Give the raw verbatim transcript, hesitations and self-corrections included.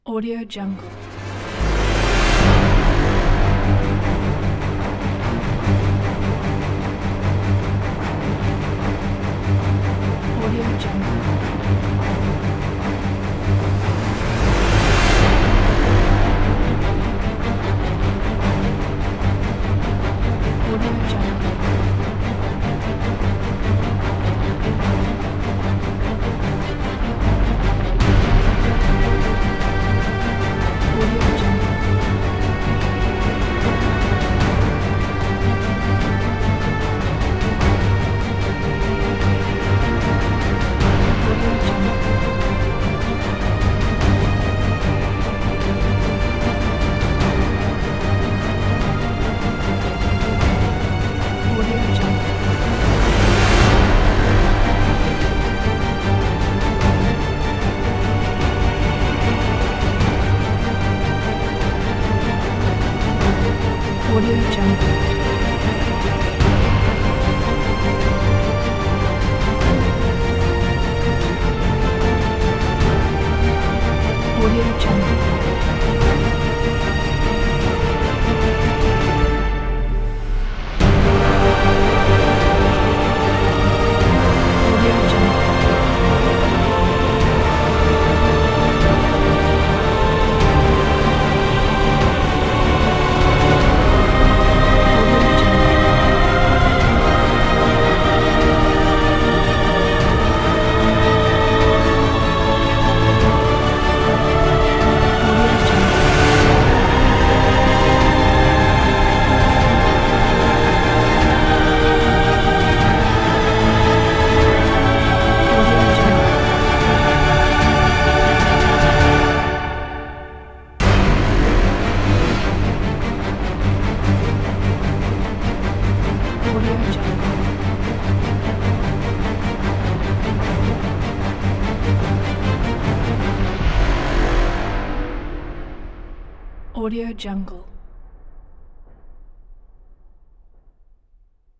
Audio Jungle. Audio Jungle. Audio Jungle. Audio Jungle. Audio Jungle. Audio Jungle. Audio Jungle. Audio Jungle. Audio Jungle. Audio Jungle. Audio Jungle. Audio Jungle. Audio Jungle. Audio Jungle.